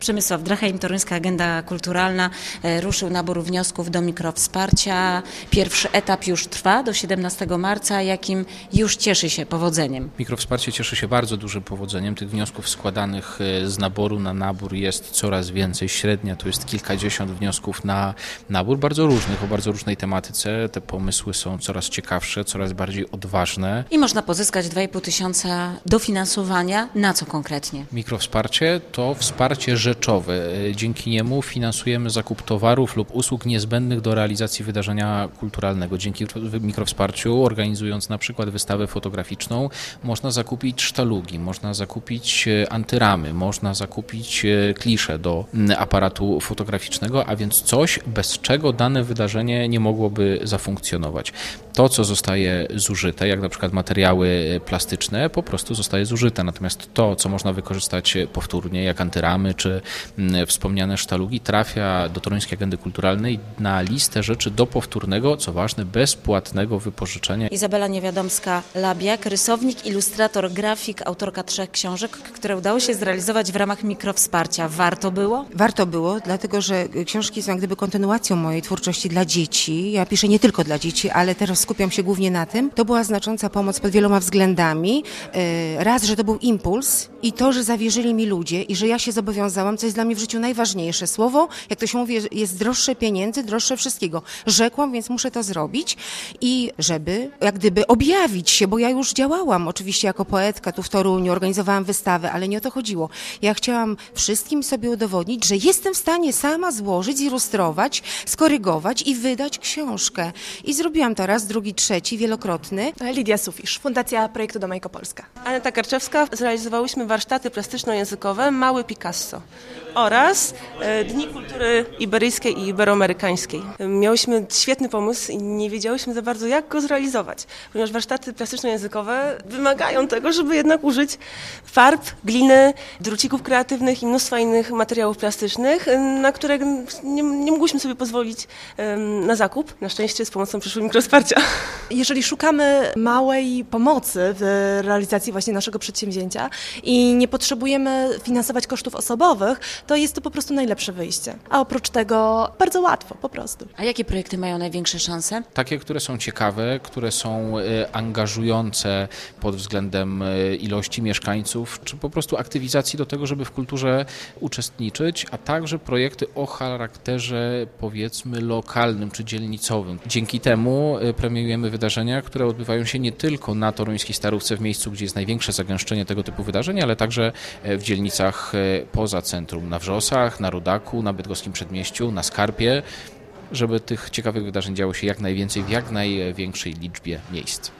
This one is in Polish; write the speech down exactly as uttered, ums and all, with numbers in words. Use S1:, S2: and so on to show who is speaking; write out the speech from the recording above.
S1: Przemysław Dracheim, Toruńska Agenda Kulturalna. Ruszył nabór wniosków do mikrowsparcia. Pierwszy etap już trwa do siedemnastego marca, jakim już cieszy się powodzeniem.
S2: Mikrowsparcie cieszy się bardzo dużym powodzeniem. Tych wniosków składanych z naboru na nabór jest coraz więcej. Średnia to jest kilkadziesiąt wniosków na nabór, bardzo różnych, o bardzo różnej tematyce. Te pomysły są coraz ciekawsze, coraz bardziej odważne.
S1: I można pozyskać dwa i pół tysiąca dofinansowania. Na co konkretnie?
S2: Mikrowsparcie to wsparcie rzeczowe. Dzięki niemu finansujemy zakup towarów lub usług niezbędnych do realizacji wydarzenia kulturalnego. Dzięki mikrowsparciu, organizując na przykład wystawę fotograficzną, można zakupić sztalugi, można zakupić antyramy, można zakupić klisze do aparatu fotograficznego, a więc coś, bez czego dane wydarzenie nie mogłoby zafunkcjonować. To, co zostaje zużyte, jak na przykład materiały plastyczne, po prostu zostaje zużyte. Natomiast to, co można wykorzystać powtórnie, jak antyramy czy wspomniane sztalugi, trafia do Toruńskiej Agendy Kulturalnej na listę rzeczy do powtórnego, co ważne, bezpłatnego wypożyczenia.
S1: Izabela Niewiadomska-Labiak, rysownik, ilustrator, grafik, autorka trzech książek, które udało się zrealizować w ramach mikrowsparcia. Warto było?
S3: Warto było, dlatego że książki są jak gdyby kontynuacją mojej twórczości dla dzieci. Ja piszę nie tylko dla dzieci, ale teraz skupiam się głównie na tym. To była znacząca pomoc pod wieloma względami. Raz, że to był impuls i to, że zawierzyli mi ludzie i że ja się zobowiązałam, co jest dla mnie w życiu najważniejsze. Słowo, jak to się mówi, jest droższe pieniędzy, droższe wszystkiego. Rzekłam, więc muszę to zrobić i żeby jak gdyby objawić się, bo ja już działałam oczywiście jako poetka tu w Toruniu, organizowałam wystawę, ale nie o to chodziło. Ja chciałam wszystkim sobie udowodnić, że jestem w stanie sama złożyć, zilustrować, skorygować i wydać książkę. I zrobiłam to raz, drugi, trzeci, wielokrotny.
S4: Lidia Sufisz, Fundacja Projektu Domejko Polska.
S5: Aneta Karczewska. Zrealizowałyśmy warsztaty plastyczno-językowe Mały Picasso oraz e, Dni Kultury Iberyjskiej i Iberoamerykańskiej. Miałyśmy świetny pomysł i nie wiedziałyśmy za bardzo, jak go zrealizować, ponieważ warsztaty plastyczno-językowe wymagają tego, żeby jednak użyć farb, gliny, drucików kreatywnych i mnóstwa innych materiałów plastycznych, na które nie, nie mogłyśmy sobie pozwolić e, na zakup. Na szczęście z pomocą przyszły mikrowsparcia.
S4: Jeżeli szukamy małej pomocy w realizacji właśnie naszego przedsięwzięcia i nie potrzebujemy finansować kosztów osobowych, to jest to po prostu najlepsze wyjście. A oprócz tego bardzo łatwo, po prostu.
S1: A jakie projekty mają największe szanse?
S2: Takie, które są ciekawe, które są angażujące pod względem ilości mieszkańców, czy po prostu aktywizacji do tego, żeby w kulturze uczestniczyć, a także projekty o charakterze, powiedzmy, lokalnym czy dzielnicowym. Dzięki temu premiujemy wydarzenia, które odbywają się nie tylko na toruńskiej Starówce, w miejscu, gdzie jest największe zagęszczenie tego typu wydarzeń, ale także w dzielnicach poza centrum, na Wrzosach, na Rodaku, na Bydgoskim Przedmieściu, na Skarpie, żeby tych ciekawych wydarzeń działo się jak najwięcej w jak największej liczbie miejsc.